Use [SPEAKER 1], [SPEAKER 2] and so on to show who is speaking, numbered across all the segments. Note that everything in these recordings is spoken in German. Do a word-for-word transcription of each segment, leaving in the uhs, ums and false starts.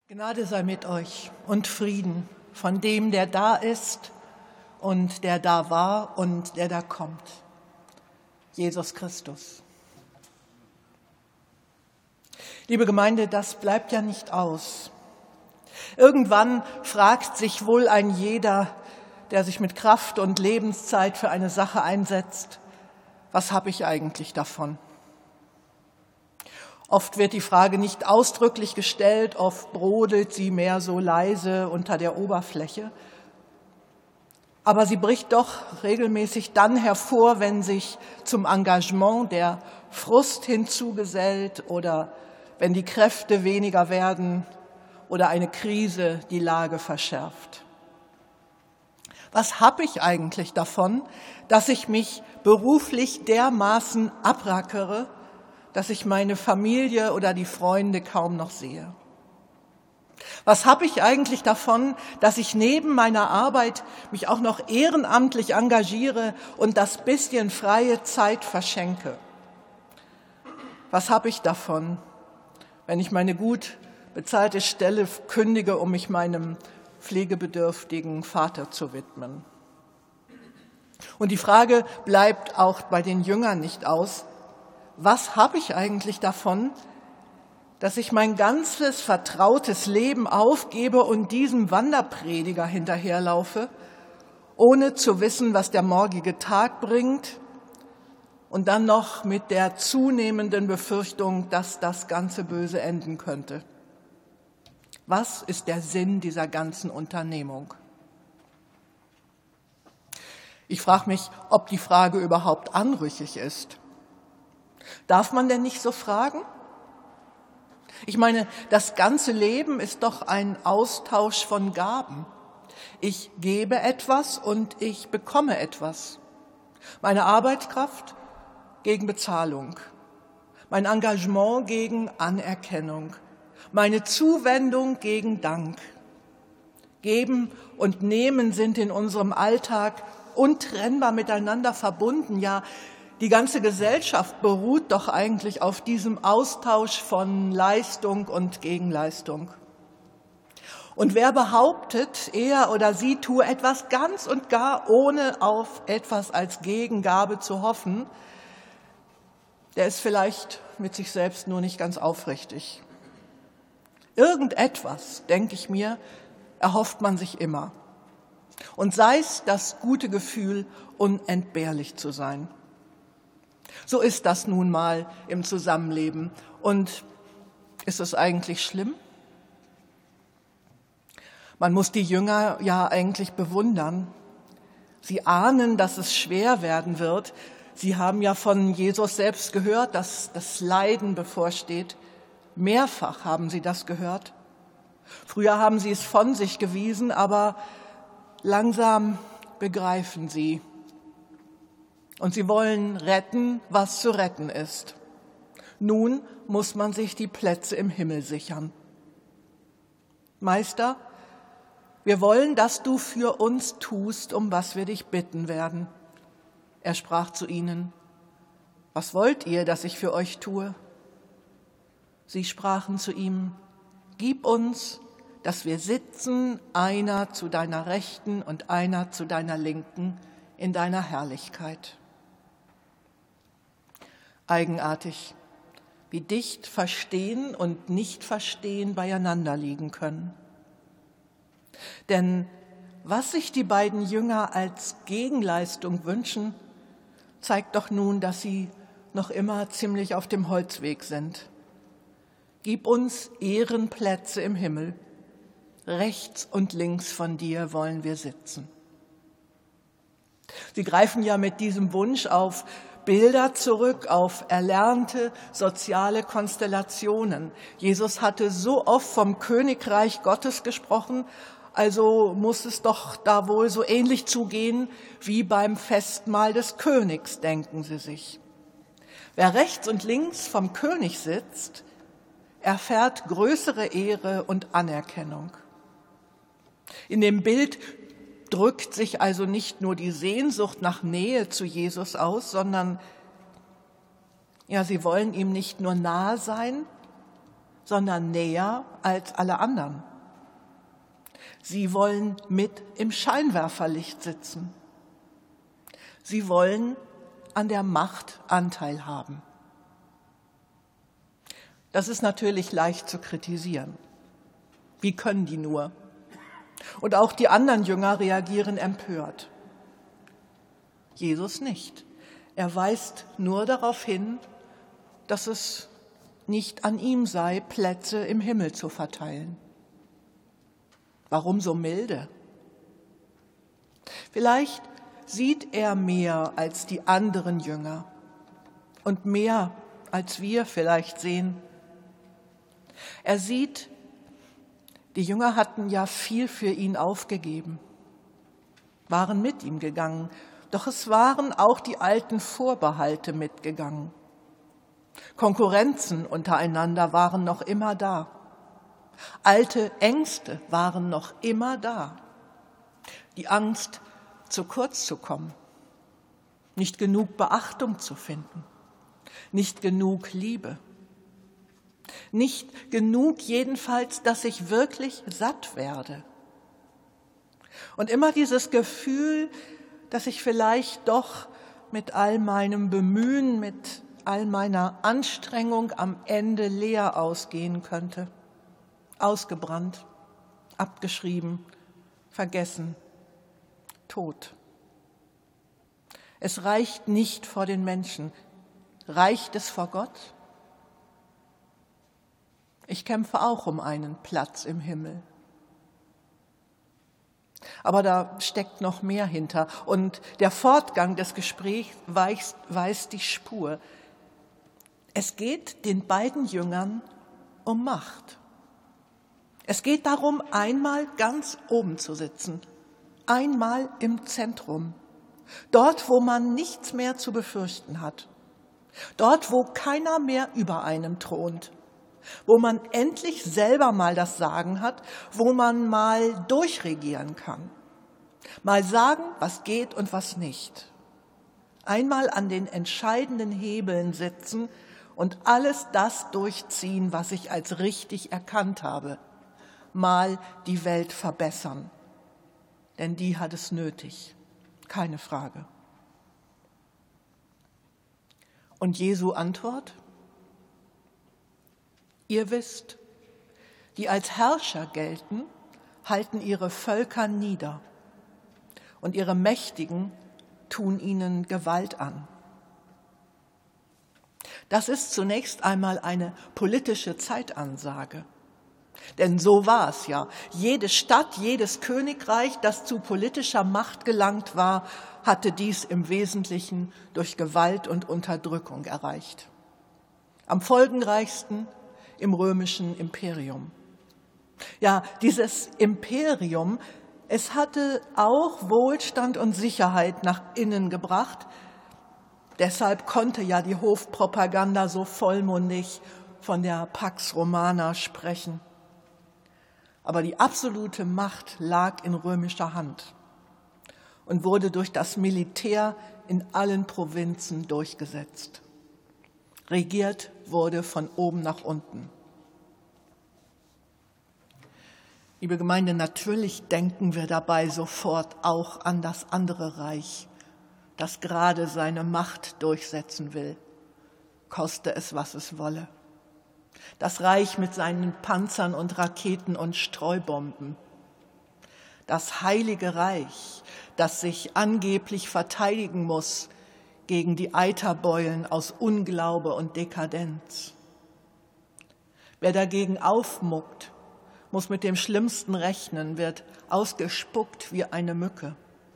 [SPEAKER 1] Gnade sei mit euch und Frieden von dem, der da ist und der da war und der da kommt, Jesus Christus. Liebe Gemeinde, das bleibt ja nicht aus. Irgendwann fragt sich wohl ein jeder, der sich mit Kraft und Lebenszeit für eine Sache einsetzt, was habe ich eigentlich davon? Oft wird die Frage nicht ausdrücklich gestellt, oft brodelt sie mehr so leise unter der Oberfläche. Aber sie bricht doch regelmäßig dann hervor, wenn sich zum Engagement der Frust hinzugesellt oder wenn die Kräfte weniger werden oder eine Krise die Lage verschärft. Was habe ich eigentlich davon, dass ich mich beruflich dermaßen abrackere, dass ich meine Familie oder die Freunde kaum noch sehe? Was habe ich eigentlich davon, dass ich neben meiner Arbeit mich auch noch ehrenamtlich engagiere und das bisschen freie Zeit verschenke? Was habe ich davon, wenn ich meine gut bezahlte Stelle kündige, um mich meinem pflegebedürftigen Vater zu widmen? Und die Frage bleibt auch bei den Jüngern nicht aus: Was habe ich eigentlich davon, dass ich mein ganzes vertrautes Leben aufgebe und diesem Wanderprediger hinterherlaufe, ohne zu wissen, was der morgige Tag bringt, und dann noch mit der zunehmenden Befürchtung, dass das Ganze böse enden könnte? Was ist der Sinn dieser ganzen Unternehmung? Ich frage mich, ob die Frage überhaupt anrüchig ist. Darf man denn nicht so fragen? Ich meine, das ganze Leben ist doch ein Austausch von Gaben. Ich gebe etwas und ich bekomme etwas. Meine Arbeitskraft gegen Bezahlung, mein Engagement gegen Anerkennung, meine Zuwendung gegen Dank. Geben und Nehmen sind in unserem Alltag untrennbar miteinander verbunden. Ja, die ganze Gesellschaft beruht doch eigentlich auf diesem Austausch von Leistung und Gegenleistung. Und wer behauptet, er oder sie tue etwas ganz und gar, ohne auf etwas als Gegengabe zu hoffen, der ist vielleicht mit sich selbst nur nicht ganz aufrichtig. Irgendetwas, denke ich mir, erhofft man sich immer. Und sei es das gute Gefühl, unentbehrlich zu sein. So ist das nun mal im Zusammenleben. Und ist es eigentlich schlimm? Man muss die Jünger ja eigentlich bewundern. Sie ahnen, dass es schwer werden wird. Sie haben ja von Jesus selbst gehört, dass das Leiden bevorsteht. Mehrfach haben sie das gehört. Früher haben sie es von sich gewiesen, aber langsam begreifen sie. Und sie wollen retten, was zu retten ist. Nun muss man sich die Plätze im Himmel sichern. Meister, wir wollen, dass du für uns tust, um was wir dich bitten werden. Er sprach zu ihnen: Was wollt ihr, dass ich für euch tue? Sie sprachen zu ihm: Gib uns, dass wir sitzen, einer zu deiner Rechten und einer zu deiner Linken in deiner Herrlichkeit. Eigenartig, wie dicht Verstehen und Nicht-Verstehen beieinander liegen können. Denn was sich die beiden Jünger als Gegenleistung wünschen, zeigt doch nun, dass sie noch immer ziemlich auf dem Holzweg sind. Gib uns Ehrenplätze im Himmel. Rechts und links von dir wollen wir sitzen. Sie greifen ja mit diesem Wunsch auf Bilder zurück, auf erlernte soziale Konstellationen. Jesus hatte so oft vom Königreich Gottes gesprochen, also muss es doch da wohl so ähnlich zugehen wie beim Festmahl des Königs, denken sie sich. Wer rechts und links vom König sitzt, erfährt größere Ehre und Anerkennung. In dem Bild drückt sich also nicht nur die Sehnsucht nach Nähe zu Jesus aus, sondern ja, sie wollen ihm nicht nur nahe sein, sondern näher als alle anderen. Sie wollen mit im Scheinwerferlicht sitzen. Sie wollen an der Macht Anteil haben. Das ist natürlich leicht zu kritisieren. Wie können die nur? Und auch die anderen Jünger reagieren empört. Jesus nicht. Er weist nur darauf hin, dass es nicht an ihm sei, Plätze im Himmel zu verteilen. Warum so milde? Vielleicht sieht er mehr als die anderen Jünger und mehr als wir vielleicht sehen. Er sieht, die Jünger hatten ja viel für ihn aufgegeben, waren mit ihm gegangen, doch es waren auch die alten Vorbehalte mitgegangen. Konkurrenzen untereinander waren noch immer da. Alte Ängste waren noch immer da. Die Angst, zu kurz zu kommen, nicht genug Beachtung zu finden, nicht genug Liebe, nicht genug jedenfalls, dass ich wirklich satt werde. Und immer dieses Gefühl, dass ich vielleicht doch mit all meinem Bemühen, mit all meiner Anstrengung am Ende leer ausgehen könnte. Ausgebrannt, abgeschrieben, vergessen, tot. Es reicht nicht vor den Menschen. Reicht es vor Gott? Ich kämpfe auch um einen Platz im Himmel. Aber da steckt noch mehr hinter. Und der Fortgang des Gesprächs weist, weist die Spur. Es geht den beiden Jüngern um Macht. Es geht darum, einmal ganz oben zu sitzen, einmal im Zentrum, dort, wo man nichts mehr zu befürchten hat, dort, wo keiner mehr über einem thront, wo man endlich selber mal das Sagen hat, wo man mal durchregieren kann, mal sagen, was geht und was nicht, einmal an den entscheidenden Hebeln sitzen und alles das durchziehen, was ich als richtig erkannt habe, mal die Welt verbessern, denn die hat es nötig, keine Frage. Und Jesu Antwort? Ihr wisst, die als Herrscher gelten, halten ihre Völker nieder und ihre Mächtigen tun ihnen Gewalt an. Das ist zunächst einmal eine politische Zeitansage. Denn so war es ja. Jede Stadt, jedes Königreich, das zu politischer Macht gelangt war, hatte dies im Wesentlichen durch Gewalt und Unterdrückung erreicht. Am folgenreichsten im römischen Imperium. Ja, dieses Imperium, es hatte auch Wohlstand und Sicherheit nach innen gebracht. Deshalb konnte ja die Hofpropaganda so vollmundig von der Pax Romana sprechen. Aber die absolute Macht lag in römischer Hand und wurde durch das Militär in allen Provinzen durchgesetzt. Regiert wurde von oben nach unten. Liebe Gemeinde, natürlich denken wir dabei sofort auch an das andere Reich, das gerade seine Macht durchsetzen will, koste es, was es wolle. Das Reich mit seinen Panzern und Raketen und Streubomben. Das Heilige Reich, das sich angeblich verteidigen muss gegen die Eiterbeulen aus Unglaube und Dekadenz. Wer dagegen aufmuckt, muss mit dem Schlimmsten rechnen, wird ausgespuckt wie eine Mücke.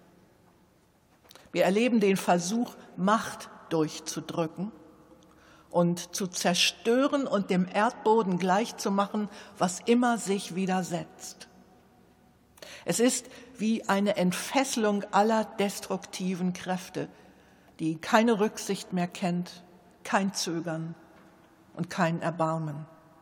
[SPEAKER 1] Wir erleben den Versuch, Macht durchzudrücken und zu zerstören und dem Erdboden gleichzumachen, was immer sich widersetzt. Es ist wie eine Entfesselung aller destruktiven Kräfte, die keine Rücksicht mehr kennt, kein Zögern und kein Erbarmen.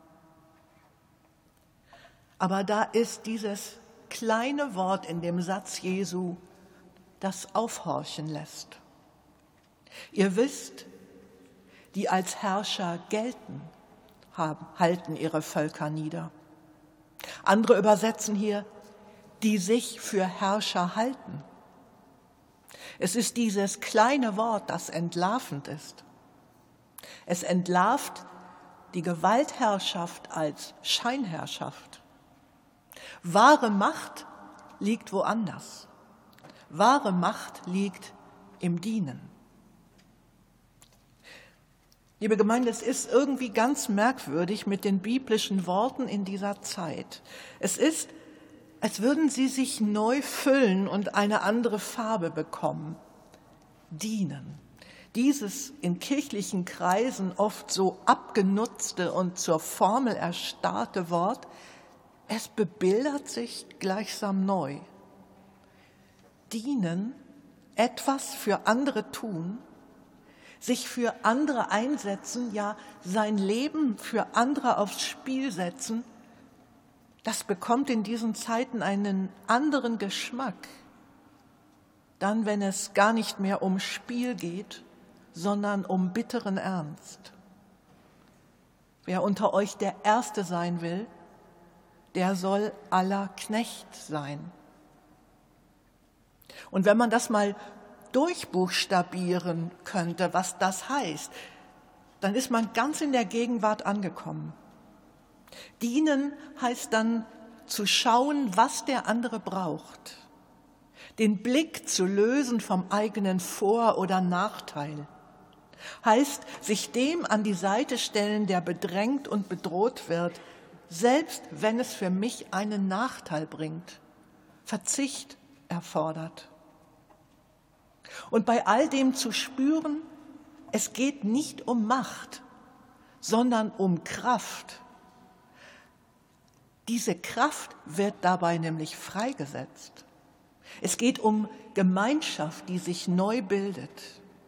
[SPEAKER 1] Aber da ist dieses kleine Wort in dem Satz Jesu, das aufhorchen lässt. Ihr wisst, die als Herrscher gelten, haben, halten ihre Völker nieder. Andere übersetzen hier, die sich für Herrscher halten. Es ist dieses kleine Wort, das entlarvend ist. Es entlarvt die Gewaltherrschaft als Scheinherrschaft. Wahre Macht liegt woanders. Wahre Macht liegt im Dienen. Liebe Gemeinde, es ist irgendwie ganz merkwürdig mit den biblischen Worten in dieser Zeit. Es ist, als würden sie sich neu füllen und eine andere Farbe bekommen. Dienen. Dieses in kirchlichen Kreisen oft so abgenutzte und zur Formel erstarrte Wort, es bebildert sich gleichsam neu. Dienen, etwas für andere tun, sich für andere einsetzen, ja sein Leben für andere aufs Spiel setzen, das bekommt in diesen Zeiten einen anderen Geschmack. Dann, wenn es gar nicht mehr um Spiel geht, sondern um bitteren Ernst. Wer unter euch der Erste sein will, der soll aller Knecht sein. Und wenn man das mal durchbuchstabieren könnte, was das heißt, dann ist man ganz in der Gegenwart angekommen. Dienen heißt dann zu schauen, was der andere braucht, den Blick zu lösen vom eigenen Vor- oder Nachteil, heißt sich dem an die Seite stellen, der bedrängt und bedroht wird, selbst wenn es für mich einen Nachteil bringt, Verzicht erfordert. Und bei all dem zu spüren, es geht nicht um Macht, sondern um Kraft. Diese Kraft wird dabei nämlich freigesetzt. Es geht um Gemeinschaft, die sich neu bildet.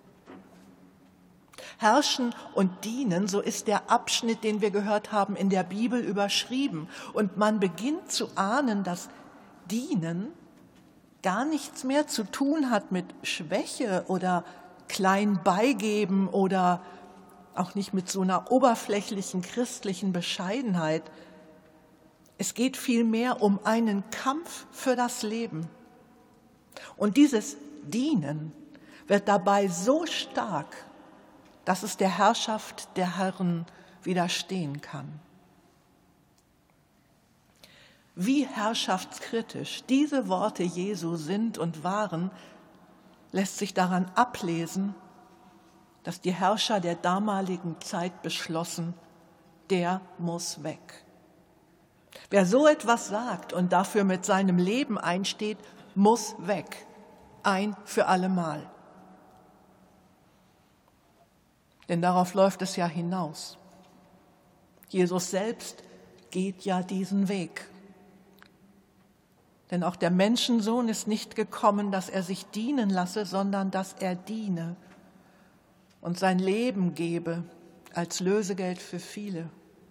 [SPEAKER 1] Herrschen und dienen, so ist der Abschnitt, den wir gehört haben, in der Bibel überschrieben. Und man beginnt zu ahnen, dass Dienen gar nichts mehr zu tun hat mit Schwäche oder klein beigeben oder auch nicht mit so einer oberflächlichen christlichen Bescheidenheit. Es geht vielmehr um einen Kampf für das Leben. Und dieses Dienen wird dabei so stark, dass es der Herrschaft der Herren widerstehen kann. Wie herrschaftskritisch diese Worte Jesu sind und waren, lässt sich daran ablesen, dass die Herrscher der damaligen Zeit beschlossen, der muss weg. Wer so etwas sagt und dafür mit seinem Leben einsteht, muss weg, ein für allemal. Denn darauf läuft es ja hinaus. Jesus selbst geht ja diesen Weg. Denn auch der Menschensohn ist nicht gekommen, dass er sich dienen lasse, sondern dass er diene und sein Leben gebe als Lösegeld für viele.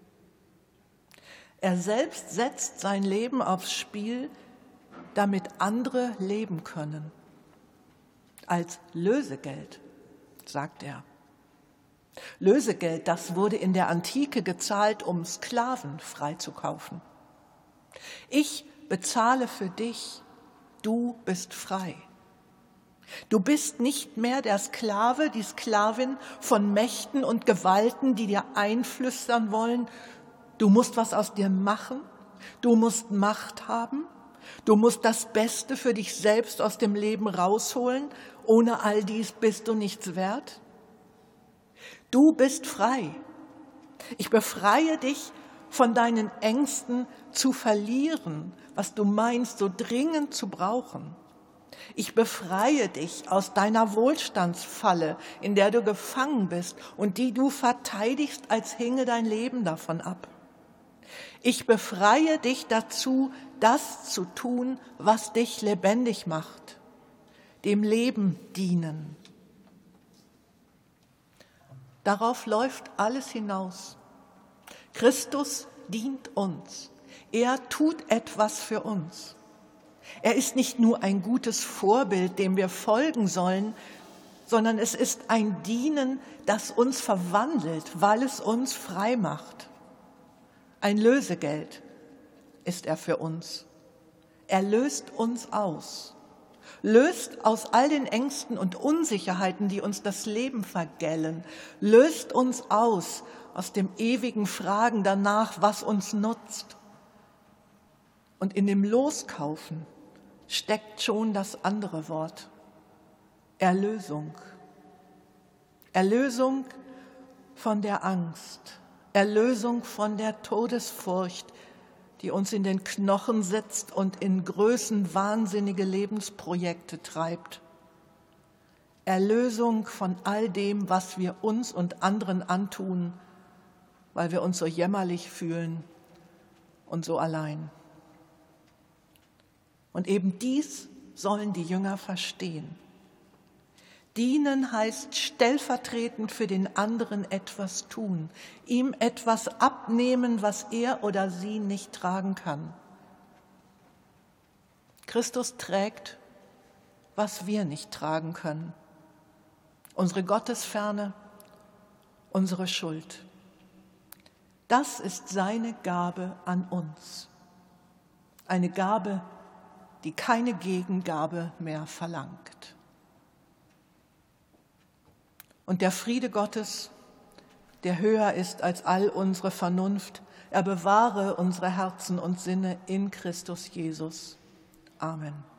[SPEAKER 1] Er selbst setzt sein Leben aufs Spiel, damit andere leben können. Als Lösegeld, sagt er. Lösegeld, das wurde in der Antike gezahlt, um Sklaven freizukaufen. Ich bezahle für dich, du bist frei. Du bist nicht mehr der Sklave, die Sklavin von Mächten und Gewalten, die dir einflüstern wollen, du musst was aus dir machen, du musst Macht haben, du musst das Beste für dich selbst aus dem Leben rausholen, ohne all dies bist du nichts wert. Du bist frei. Ich befreie dich von deinen Ängsten zu verlieren, was du meinst, so dringend zu brauchen. Ich befreie dich aus deiner Wohlstandsfalle, in der du gefangen bist und die du verteidigst, als hinge dein Leben davon ab. Ich befreie dich dazu, das zu tun, was dich lebendig macht, dem Leben dienen. Darauf läuft alles hinaus. Christus dient uns. Er tut etwas für uns. Er ist nicht nur ein gutes Vorbild, dem wir folgen sollen, sondern es ist ein Dienen, das uns verwandelt, weil es uns frei macht. Ein Lösegeld ist er für uns. Er löst uns aus, löst aus all den Ängsten und Unsicherheiten, die uns das Leben vergällen, löst uns aus aus dem ewigen Fragen danach, was uns nutzt. Und in dem Loskaufen steckt schon das andere Wort: Erlösung. Erlösung von der Angst, Erlösung von der Todesfurcht, die uns in den Knochen sitzt und in größenwahnsinnige Lebensprojekte treibt. Erlösung von all dem, was wir uns und anderen antun, weil wir uns so jämmerlich fühlen und so allein. Und eben dies sollen die Jünger verstehen. Dienen heißt stellvertretend für den anderen etwas tun, ihm etwas abnehmen, was er oder sie nicht tragen kann. Christus trägt, was wir nicht tragen können. Unsere Gottesferne, unsere Schuld. Das ist seine Gabe an uns. Eine Gabe, die keine Gegengabe mehr verlangt. Und der Friede Gottes, der höher ist als all unsere Vernunft, er bewahre unsere Herzen und Sinne in Christus Jesus. Amen.